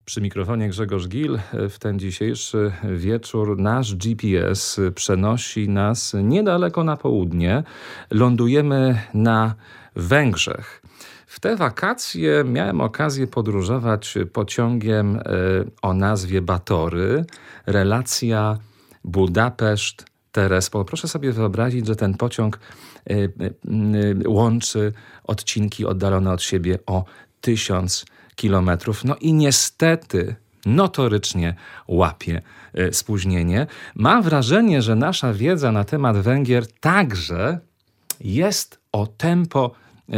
Przy mikrofonie Grzegorz Gil. W ten dzisiejszy wieczór nasz GPS przenosi nas niedaleko na południe. Lądujemy na Węgrzech. W te wakacje miałem okazję podróżować pociągiem o nazwie Batory. Relacja Budapeszt-Terespol. Proszę sobie wyobrazić, że ten pociąg łączy odcinki oddalone od siebie o 1000 kilometrów. No i niestety notorycznie łapie spóźnienie. Mam wrażenie, że nasza wiedza na temat Węgier także jest o tempo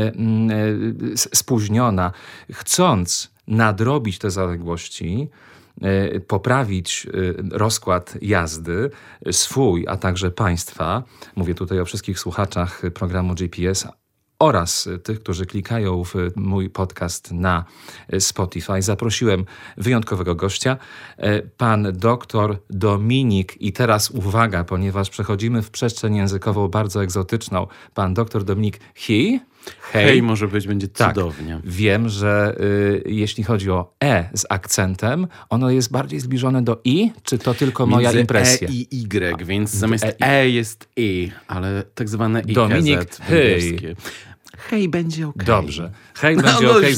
spóźniona. Chcąc nadrobić te zaległości, poprawić rozkład jazdy swój, a także państwa, mówię tutaj o wszystkich słuchaczach programu GPS, oraz tych, którzy klikają w mój podcast na Spotify. Zaprosiłem wyjątkowego gościa, pan doktor Dominik. I teraz uwaga, ponieważ przechodzimy w przestrzeń językową bardzo egzotyczną. Pan doktor Dominik Hej, może być, będzie cudownie. Tak, wiem, że jeśli chodzi o E z akcentem, ono jest bardziej zbliżone do I, czy to tylko moja Między impresja? E i Y, więc zamiast jest I, ale tak zwane IKZ Dominik, hej. Hej, będzie okej. Dobrze. Hej, będzie okej.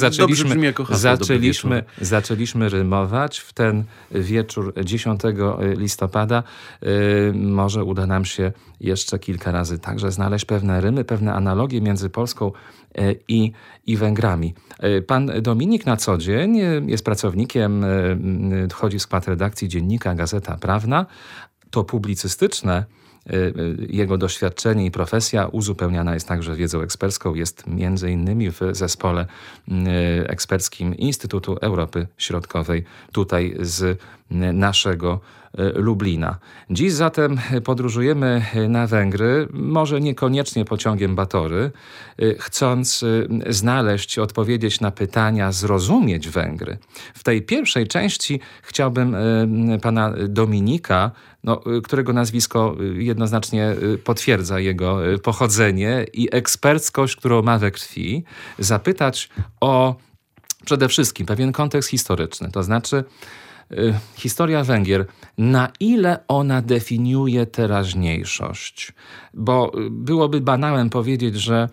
Zaczęliśmy rymować w ten wieczór 10 listopada. Może uda nam się jeszcze kilka razy także znaleźć pewne rymy, pewne analogie między Polską i Węgrami. Pan Dominik na co dzień jest pracownikiem, wchodzi w skład redakcji dziennika Gazeta Prawna. To publicystyczne jego doświadczenie i profesja uzupełniana jest także wiedzą ekspercką. Jest między innymi w zespole eksperckim Instytutu Europy Środkowej, tutaj z naszego Lublina. Dziś zatem podróżujemy na Węgry, może niekoniecznie pociągiem Batory, chcąc znaleźć, odpowiedzieć na pytania, zrozumieć Węgry. W tej pierwszej części chciałbym pana Dominika, którego nazwisko jednoznacznie potwierdza jego pochodzenie i eksperckość, którą ma we krwi, zapytać o przede wszystkim pewien kontekst historyczny, to znaczy historia Węgier, na ile ona definiuje teraźniejszość? Bo byłoby banałem powiedzieć, że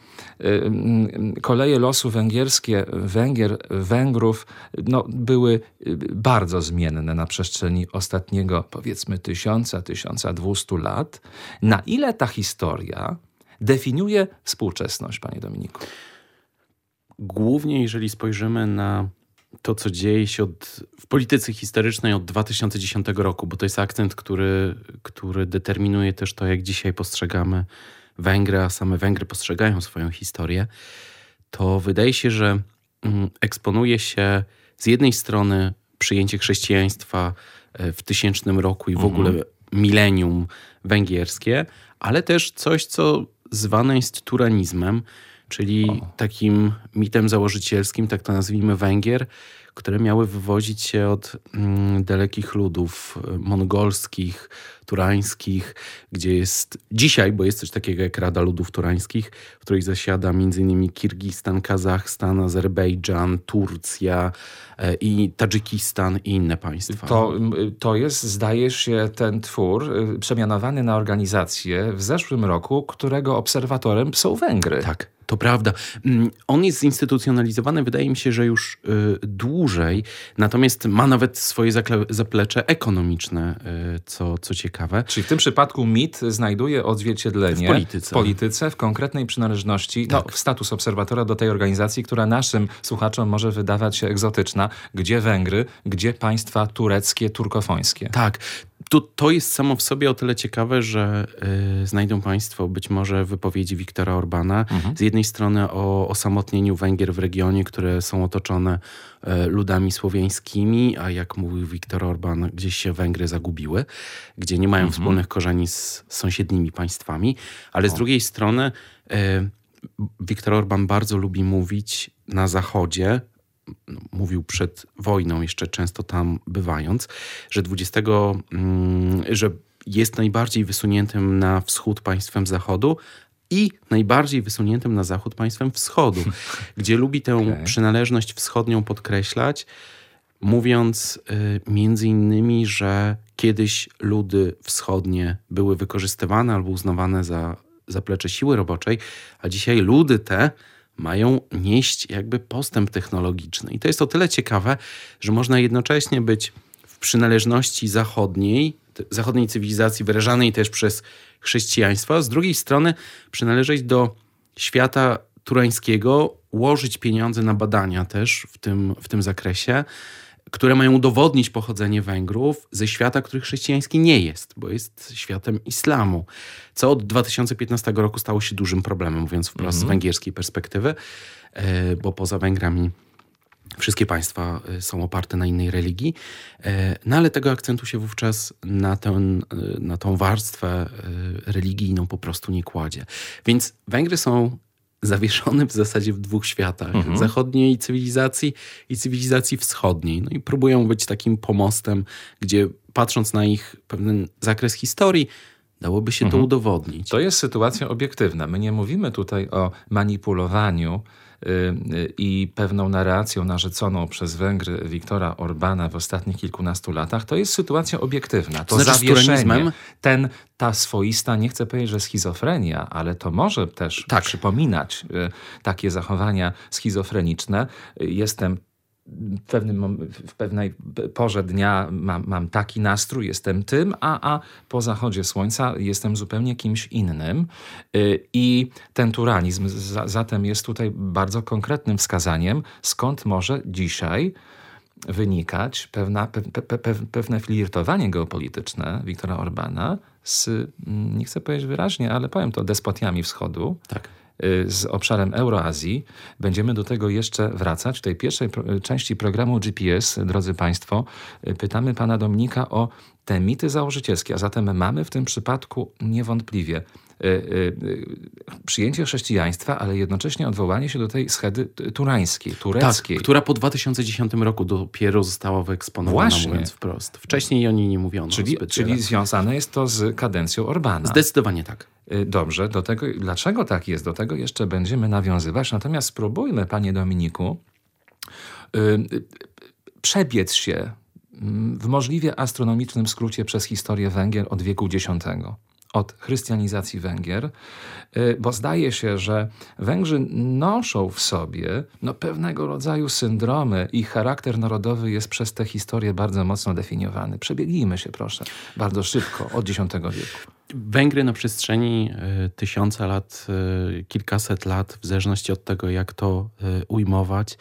koleje losu węgierskie, Węgrów były bardzo zmienne na przestrzeni ostatniego, powiedzmy, 1000-1200 lat. Na ile ta historia definiuje współczesność, panie Dominiku? Głównie jeżeli spojrzymy na to, co dzieje się w polityce historycznej od 2010 roku, bo to jest akcent, który determinuje też to, jak dzisiaj postrzegamy Węgry, a same Węgry postrzegają swoją historię, to wydaje się, że eksponuje się z jednej strony przyjęcie chrześcijaństwa w 1000 roku i w ogóle milenium węgierskie, ale też coś, co zwane jest turanizmem, czyli takim mitem założycielskim, tak to nazwijmy, Węgier, które miały wywodzić się od dalekich ludów mongolskich, turańskich, gdzie jest dzisiaj, bo jest coś takiego jak Rada Ludów Turańskich, w której zasiada m.in. Kirgistan, Kazachstan, Azerbejdżan, Turcja i Tadżykistan i inne państwa. To jest, zdaje się, ten twór przemianowany na organizację w zeszłym roku, którego obserwatorem są Węgry. Tak. To prawda. On jest zinstytucjonalizowany, wydaje mi się, że już dłużej, natomiast ma nawet swoje zaplecze ekonomiczne, co ciekawe. Czyli w tym przypadku mit znajduje odzwierciedlenie w polityce, w konkretnej przynależności, w status obserwatora do tej organizacji, która naszym słuchaczom może wydawać się egzotyczna. Gdzie Węgry, gdzie państwa tureckie, turkofońskie. Tak. To jest samo w sobie o tyle ciekawe, że znajdą państwo być może wypowiedzi Viktora Orbana. Z jednej strony o osamotnieniu Węgier w regionie, które są otoczone ludami słowiańskimi, a jak mówił Viktor Orban, gdzieś się Węgry zagubiły, gdzie nie mają wspólnych korzeni z sąsiednimi państwami. Ale z drugiej strony Viktor Orban bardzo lubi mówić na Zachodzie, mówił przed wojną, jeszcze często tam bywając, że jest najbardziej wysuniętym na wschód państwem Zachodu i najbardziej wysuniętym na zachód państwem wschodu, gdzie lubi tę przynależność wschodnią podkreślać. mówiąc między innymi, że kiedyś ludy wschodnie były wykorzystywane albo uznawane za zaplecze siły roboczej, a dzisiaj ludy te mają nieść jakby postęp technologiczny. I to jest o tyle ciekawe, że można jednocześnie być w przynależności zachodniej cywilizacji wyrażanej też przez chrześcijaństwo, a z drugiej strony przynależeć do świata turańskiego, łożyć pieniądze na badania też w tym zakresie, które mają udowodnić pochodzenie Węgrów ze świata, który chrześcijański nie jest, bo jest światem islamu, co od 2015 roku stało się dużym problemem, mówiąc wprost z węgierskiej perspektywy, bo poza Węgrami wszystkie państwa są oparte na innej religii, no ale tego akcentu się wówczas na tą warstwę religijną po prostu nie kładzie. Więc Węgry są zawieszony w zasadzie w dwóch światach. Zachodniej cywilizacji i cywilizacji wschodniej. No i próbują być takim pomostem, gdzie patrząc na ich pewien zakres historii, dałoby się to udowodnić. To jest sytuacja obiektywna. My nie mówimy tutaj o manipulowaniu i pewną narracją narzuconą przez Węgry Viktora Orbána w ostatnich kilkunastu latach. To jest sytuacja obiektywna. To znaczy zawieszenie, ta swoista, nie chcę powiedzieć, że schizofrenia, ale to może też przypominać takie zachowania schizofreniczne. Jestem w pewnej porze dnia mam taki nastrój, jestem tym, a po zachodzie słońca jestem zupełnie kimś innym. I ten turanizm zatem jest tutaj bardzo konkretnym wskazaniem, skąd może dzisiaj wynikać pewne flirtowanie geopolityczne Viktora Orbána z, nie chcę powiedzieć wyraźnie, ale powiem to, despotiami wschodu. Tak. Z obszarem Euroazji. Będziemy do tego jeszcze wracać. W tej pierwszej części programu GPS, drodzy Państwo, pytamy pana Dominika o te mity założycielskie, a zatem mamy w tym przypadku niewątpliwie przyjęcie chrześcijaństwa, ale jednocześnie odwołanie się do tej schedy turańskiej, tureckiej. Tak, która po 2010 roku dopiero została wyeksponowana, mówiąc wprost. Wcześniej o niej nie mówiono. Czyli związane jest to z kadencją Orbána. Zdecydowanie tak. Dobrze, do tego, dlaczego tak jest, do tego jeszcze będziemy nawiązywać. Natomiast spróbujmy, panie Dominiku, przebiec się w możliwie astronomicznym skrócie przez historię Węgier od wieku X, od chrystianizacji Węgier, bo zdaje się, że Węgrzy noszą w sobie pewnego rodzaju syndromy. Ich charakter narodowy jest przez tę historię bardzo mocno definiowany. Przebiegnijmy się, proszę, bardzo szybko, od X wieku. Węgry na przestrzeni tysiąca lat, kilkaset lat, w zależności od tego, jak to ujmować,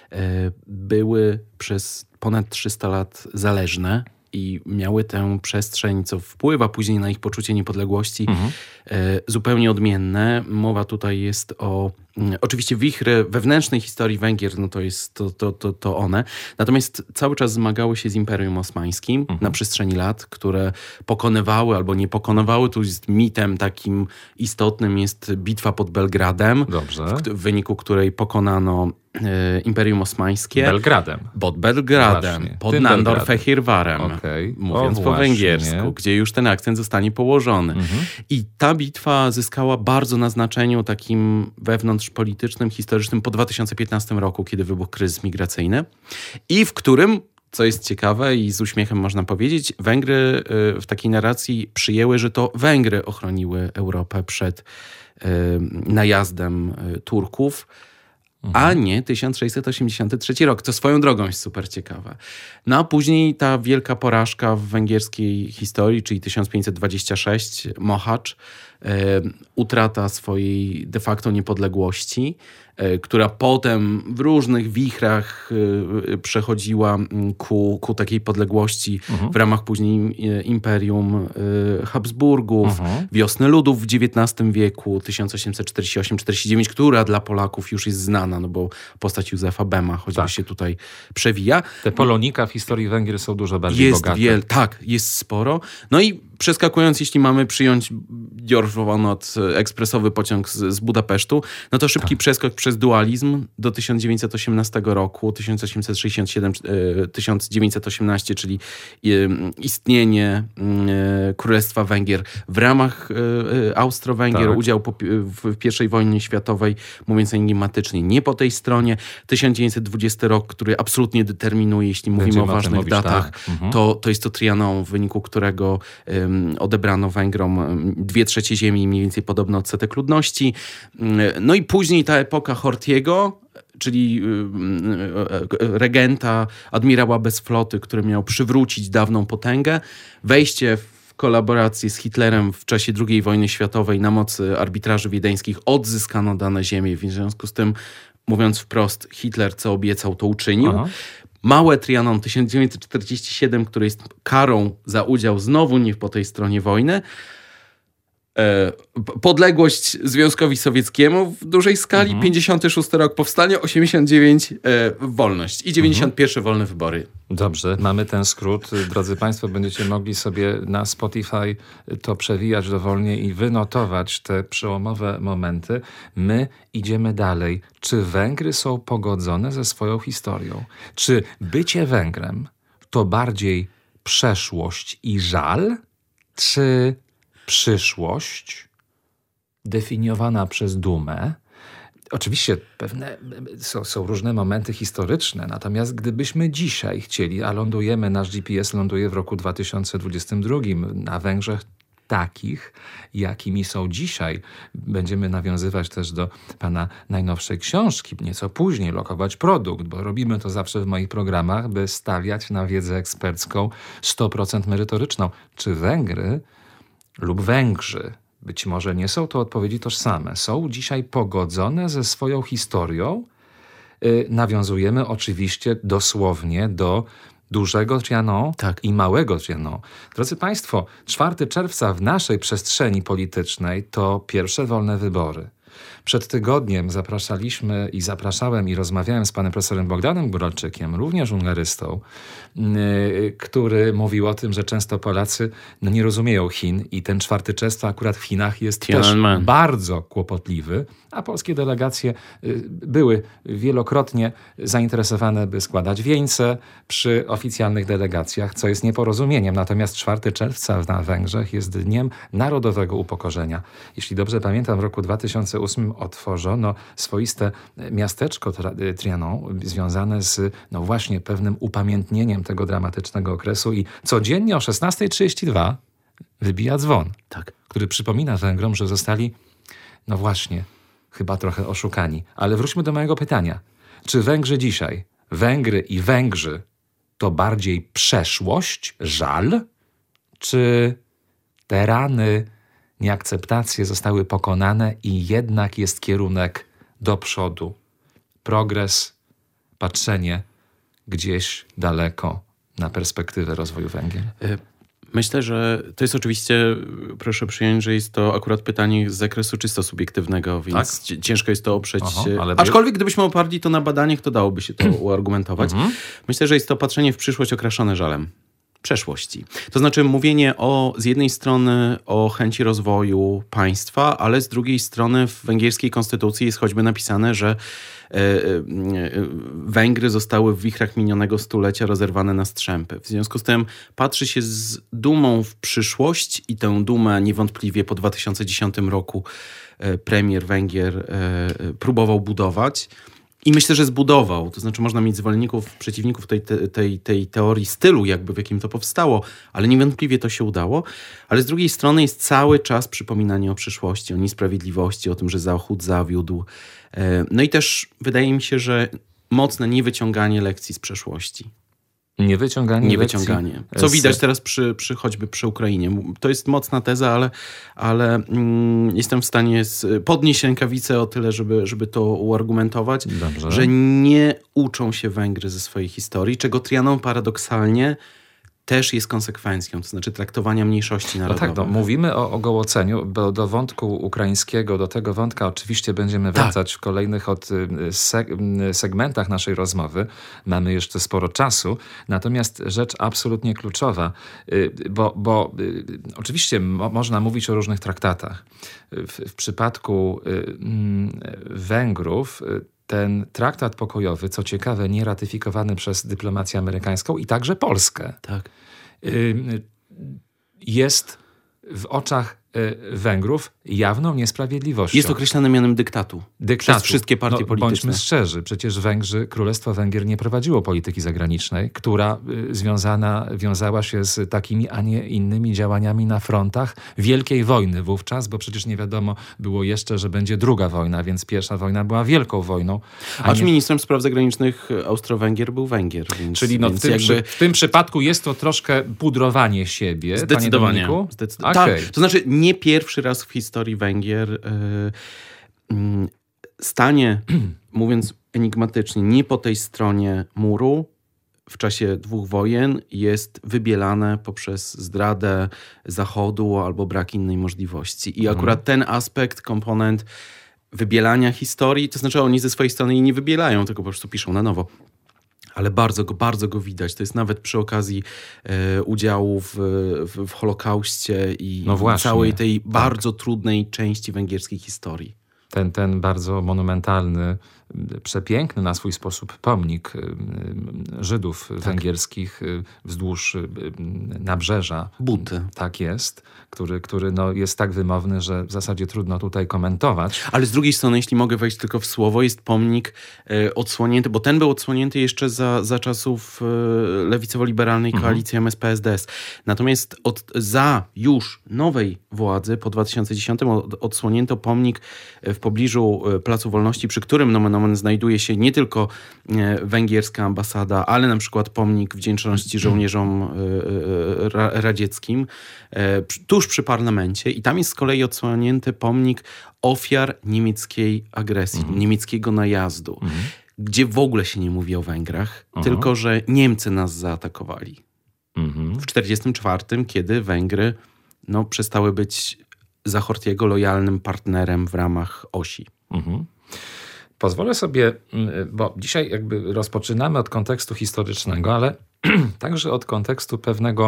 były przez ponad 300 lat zależne i miały tę przestrzeń, co wpływa później na ich poczucie niepodległości, zupełnie odmienne. Mowa tutaj jest o oczywiście wichry wewnętrznej historii Węgier, no to jest to one. Natomiast cały czas zmagały się z Imperium Osmańskim na przestrzeni lat, które pokonywały albo nie pokonywały. Tu jest mitem takim istotnym jest bitwa pod Belgradem, w wyniku której pokonano Imperium Osmańskie. Belgradem. Pod Belgradem, właśnie, pod Nandorfehirwarem, mówiąc po węgiersku, gdzie już ten akcent zostanie położony. I ta bitwa zyskała bardzo na znaczeniu takim wewnątrzpolitycznym, historycznym po 2015 roku, kiedy wybuchł kryzys migracyjny i w którym, co jest ciekawe i z uśmiechem można powiedzieć, Węgry w takiej narracji przyjęły, że to Węgry ochroniły Europę przed najazdem Turków, a nie 1683 rok. To swoją drogą jest super ciekawe. No a później ta wielka porażka w węgierskiej historii, czyli 1526, Mohács, utrata swojej de facto niepodległości, która potem w różnych wichrach przechodziła ku takiej podległości w ramach później Imperium Habsburgów, Wiosny Ludów w XIX wieku, 1848-49, która dla Polaków już jest znana, no bo postać Józefa Bema choćby się tutaj przewija. Te polonika w historii Węgier są dużo bardziej bogate. Tak, jest sporo. No i Przeskakując, jeśli mamy przyjąć Jorvonot, ekspresowy pociąg z Budapesztu, no to szybki przeskok przez dualizm do 1918 roku, 1867-1918, czyli istnienie Królestwa Węgier w ramach Austro-Węgier, udział w I wojnie światowej, mówiąc enigmatycznie, nie po tej stronie. 1920 rok, który absolutnie determinuje, jeśli mówimy o ważnych datach, to jest to Trianon, w wyniku którego odebrano Węgrom 2/3 ziemi, mniej więcej podobny odsetek ludności. No i później ta epoka Horthyego, czyli regenta, admirała bez floty, który miał przywrócić dawną potęgę, wejście w kolaborację z Hitlerem w czasie II wojny światowej na mocy arbitraży wiedeńskich odzyskano dane ziemie. W związku z tym, mówiąc wprost, Hitler co obiecał, to uczynił. Małe Trianon 1947, które jest karą za udział znowu nie po tej stronie wojny. Podległość Związkowi Sowieckiemu w dużej skali, 56 rok powstanie, 89 wolność i 91 wolne wybory. Dobrze, mamy ten skrót. Drodzy Państwo, będziecie mogli sobie na Spotify to przewijać dowolnie i wynotować te przełomowe momenty. My idziemy dalej. Czy Węgry są pogodzone ze swoją historią? Czy bycie Węgrem to bardziej przeszłość i żal? Czy przyszłość definiowana przez dumę? Oczywiście pewne są różne momenty historyczne, natomiast gdybyśmy dzisiaj chcieli, a lądujemy, nasz GPS ląduje w roku 2022 na Węgrzech takich, jakimi są dzisiaj. Będziemy nawiązywać też do pana najnowszej książki, nieco później, lokować produkt, bo robimy to zawsze w moich programach, by stawiać na wiedzę ekspercką 100% merytoryczną. Czy Węgry lub Węgrzy, być może nie są to odpowiedzi tożsame, są dzisiaj pogodzone ze swoją historią? Nawiązujemy oczywiście dosłownie do dużego Trianon i małego Trianon. Drodzy Państwo, 4 czerwca w naszej przestrzeni politycznej to pierwsze wolne wybory. Przed tygodniem zapraszałem i rozmawiałem z panem profesorem Bogdanem Góralczykiem, również ungarystą, który mówił o tym, że często Polacy nie rozumieją Chin i ten 4 czerwca akurat w Chinach jest też bardzo kłopotliwy, a polskie delegacje były wielokrotnie zainteresowane, by składać wieńce przy oficjalnych delegacjach, co jest nieporozumieniem. Natomiast 4 czerwca na Węgrzech jest dniem narodowego upokorzenia. Jeśli dobrze pamiętam, w roku 2008 otworzono swoiste miasteczko Trianon związane z właśnie pewnym upamiętnieniem tego dramatycznego okresu i codziennie o 16:32 wybija dzwon, który przypomina Węgrom, że zostali chyba trochę oszukani. Ale wróćmy do mojego pytania. Czy Węgrzy dzisiaj, Węgry i Węgrzy to bardziej przeszłość, żal? Czy te rany, nieakceptacje zostały pokonane i jednak jest kierunek do przodu? Progres, patrzenie gdzieś daleko na perspektywę rozwoju Węgier. Myślę, że to jest oczywiście, proszę przyjąć, że jest to akurat pytanie z zakresu czysto subiektywnego, więc ciężko jest to oprzeć. Aczkolwiek gdybyśmy oparli to na badaniach, to dałoby się to uargumentować. Myślę, że jest to patrzenie w przyszłość okraszone żalem przeszłości. To znaczy mówienie z jednej strony o chęci rozwoju państwa, ale z drugiej strony w węgierskiej konstytucji jest choćby napisane, że Węgry zostały w wichrach minionego stulecia rozerwane na strzępy. W związku z tym patrzy się z dumą w przyszłość i tę dumę niewątpliwie po 2010 roku premier Węgier próbował budować. I myślę, że zbudował. To znaczy można mieć zwolenników, przeciwników tej teorii stylu, jakby w jakim to powstało, ale niewątpliwie to się udało. Ale z drugiej strony jest cały czas przypominanie o przyszłości, o niesprawiedliwości, o tym, że Zachód zawiódł. No i też wydaje mi się, że mocne niewyciąganie lekcji z przeszłości. Niewyciąganie. Co widać teraz choćby przy Ukrainie. To jest mocna teza, ale jestem w stanie podnieść rękawicę o tyle, żeby to uargumentować, że nie uczą się Węgry ze swojej historii, czego Trianon paradoksalnie też jest konsekwencją, to znaczy traktowania mniejszości narodowych. No tak, mówimy o ogołoceniu, bo do wątku ukraińskiego, do tego wątka oczywiście będziemy wracać w kolejnych segmentach naszej rozmowy. Mamy jeszcze sporo czasu. Natomiast rzecz absolutnie kluczowa, bo oczywiście można mówić o różnych traktatach. W przypadku Węgrów ten traktat pokojowy, co ciekawe, nie ratyfikowany przez dyplomację amerykańską i także Polskę, tak, jest w oczach Węgrów jawną niesprawiedliwością. Jest określany mianem dyktatu. Przez wszystkie partie polityczne. Bądźmy szczerzy, przecież Królestwo Węgier nie prowadziło polityki zagranicznej, która wiązała się z takimi, a nie innymi działaniami na frontach wielkiej wojny wówczas, bo przecież nie wiadomo było jeszcze, że będzie druga wojna, więc pierwsza wojna była wielką wojną. Ministrem spraw zagranicznych Austro-Węgier był Węgier. Czyli w tym przypadku jest to troszkę pudrowanie siebie. Zdecydowanie. Okay. Tak, to znaczy nie pierwszy raz w historii Węgier stanie, mówiąc enigmatycznie, nie po tej stronie muru w czasie 2 wojen jest wybielane poprzez zdradę Zachodu albo brak innej możliwości. I akurat ten aspekt, komponent wybielania historii, to znaczy oni ze swojej strony jej nie wybielają, tylko po prostu piszą na nowo. Ale bardzo go widać. To jest nawet przy okazji udziału w Holokauście i całej tej bardzo trudnej części węgierskiej historii. Ten bardzo monumentalny, przepiękny na swój sposób pomnik Żydów węgierskich wzdłuż nabrzeża. Buty. Tak jest, który jest tak wymowny, że w zasadzie trudno tutaj komentować. Ale z drugiej strony, jeśli mogę wejść tylko w słowo, jest pomnik odsłonięty, bo ten był odsłonięty jeszcze za czasów lewicowo-liberalnej koalicji MSP-SDS. Natomiast za już nowej władzy po 2010 odsłonięto pomnik w pobliżu Placu Wolności, przy którym nomen znajduje się nie tylko węgierska ambasada, ale na przykład pomnik wdzięczności żołnierzom radzieckim tuż przy parlamencie. I tam jest z kolei odsłonięty pomnik ofiar niemieckiej agresji, niemieckiego najazdu, gdzie w ogóle się nie mówi o Węgrach, tylko że Niemcy nas zaatakowali. W 1944, kiedy Węgry przestały być za Horthyego lojalnym partnerem w ramach osi. Pozwolę sobie, bo dzisiaj jakby rozpoczynamy od kontekstu historycznego, ale także od kontekstu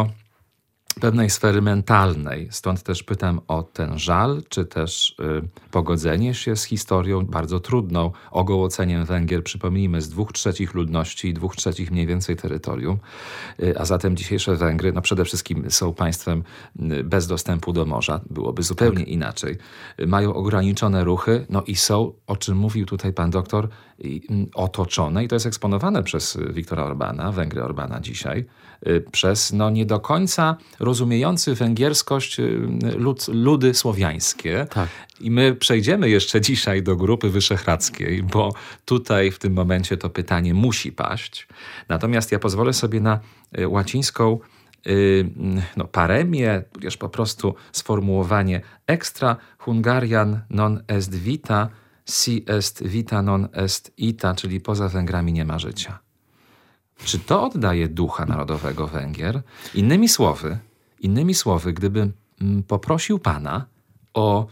pewnej sfery mentalnej. Stąd też pytam o ten żal, czy też pogodzenie się z historią bardzo trudną, ogołoceniem Węgier, przypomnijmy, z 2/3 ludności i 2/3 mniej więcej terytorium. A zatem dzisiejsze Węgry, przede wszystkim są państwem bez dostępu do morza. Byłoby zupełnie inaczej. Mają ograniczone ruchy, i są, o czym mówił tutaj pan doktor, otoczone, i to jest eksponowane przez Viktora Orbána, Węgry Orbána dzisiaj, przez nie do końca rozumiejący węgierskość ludy słowiańskie. Tak. I my przejdziemy jeszcze dzisiaj do Grupy Wyszehradzkiej, bo tutaj w tym momencie to pytanie musi paść. Natomiast ja pozwolę sobie na łacińską paremię, tudzież po prostu sformułowanie extra Hungarian non est vita, si est vita non est ita, czyli poza Węgrami nie ma życia. Czy to oddaje ducha narodowego Węgier? Innymi słowy, gdybym poprosił pana o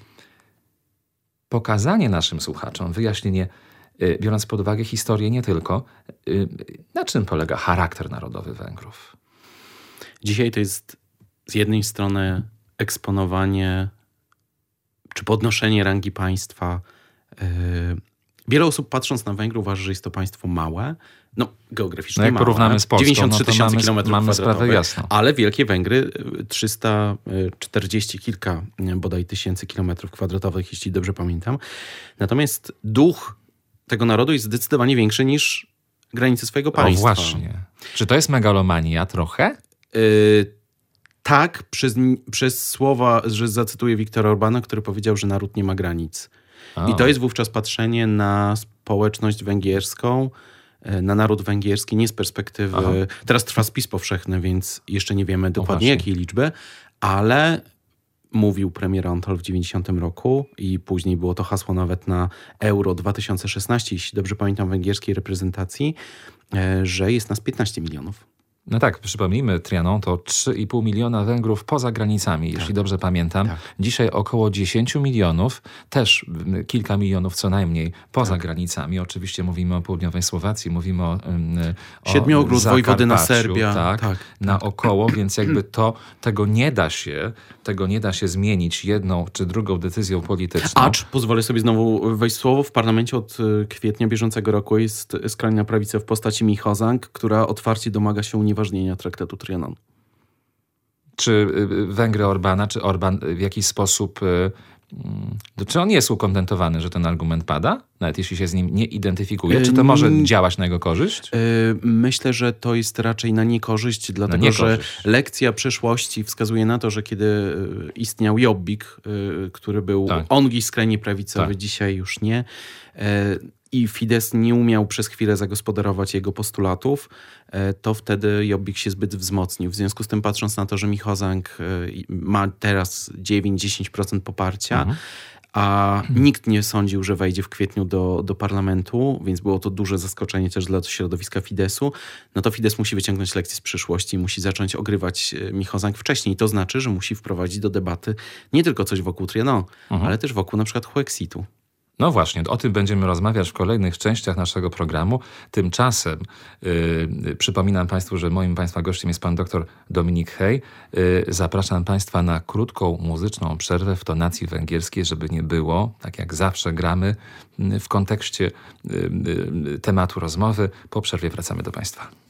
pokazanie naszym słuchaczom, wyjaśnienie, biorąc pod uwagę historię nie tylko, na czym polega charakter narodowy Węgrów? Dzisiaj to jest z jednej strony eksponowanie czy podnoszenie rangi państwa. Wiele osób, patrząc na Węgry, uważa, że jest to państwo małe. Geograficznie jak małe. porównamy z Polską, 93 tysięcy kilometrów mamy kwadratowych. sprawę jasną. Ale wielkie Węgry, 340 kilka bodaj tysięcy kilometrów kwadratowych, jeśli dobrze pamiętam. Natomiast duch tego narodu jest zdecydowanie większy niż granice swojego państwa. O właśnie. Czy to jest megalomania trochę? Tak, przez słowa, że zacytuję Viktora Orbána, który powiedział, że naród nie ma granic. I to jest wówczas patrzenie na społeczność węgierską, na naród węgierski, nie z perspektywy... Teraz trwa spis powszechny, więc jeszcze nie wiemy dokładnie jakiej liczby, ale mówił premier Antol w 90 roku i później było to hasło nawet na Euro 2016, jeśli dobrze pamiętam, węgierskiej reprezentacji, że jest nas 15 milionów. No tak, przypomnijmy, Trianon to 3,5 miliona Węgrów poza granicami, jeśli dobrze pamiętam. Tak. Dzisiaj około 10 milionów, też kilka milionów co najmniej poza granicami. Oczywiście mówimy o południowej Słowacji, mówimy o Siedmiogród, Wojwodyna, Zakarpaciu, Serbia. Tak, naokoło, więc jakby tego nie da się zmienić jedną czy drugą decyzją polityczną. Acz, pozwolę sobie znowu wejść w słowo, w parlamencie od kwietnia bieżącego roku jest skrajna prawica w postaci Michozang, która otwarcie domaga się unieważnienia traktatu Trianon. Czy Węgry Orbana, czy Orban w jakiś sposób... Czy on jest ukontentowany, że ten argument pada? Nawet jeśli się z nim nie identyfikuje. Czy to może działać na jego korzyść? Myślę, że to jest raczej na niekorzyść, dlatego że lekcja przeszłości wskazuje na to, że kiedy istniał Jobbik, który był ongi skrajnie prawicowy, dzisiaj już nie, i Fidesz nie umiał przez chwilę zagospodarować jego postulatów, to wtedy Jobbik się zbyt wzmocnił. W związku z tym, patrząc na to, że Michozang ma teraz 9-10% poparcia, a nikt nie sądził, że wejdzie w kwietniu do parlamentu, więc było to duże zaskoczenie też dla środowiska Fideszu, no to Fidesz musi wyciągnąć lekcje z przyszłości, musi zacząć ogrywać Michozang wcześniej. To znaczy, że musi wprowadzić do debaty nie tylko coś wokół Trianon, ale też wokół na przykład Huexitu. No właśnie, o tym będziemy rozmawiać w kolejnych częściach naszego programu. Tymczasem przypominam Państwu, że moim Państwa gościem jest pan dr Dominik Hej. Zapraszam Państwa na krótką muzyczną przerwę w tonacji węgierskiej, żeby nie było, tak jak zawsze gramy w kontekście tematu rozmowy. Po przerwie wracamy do Państwa.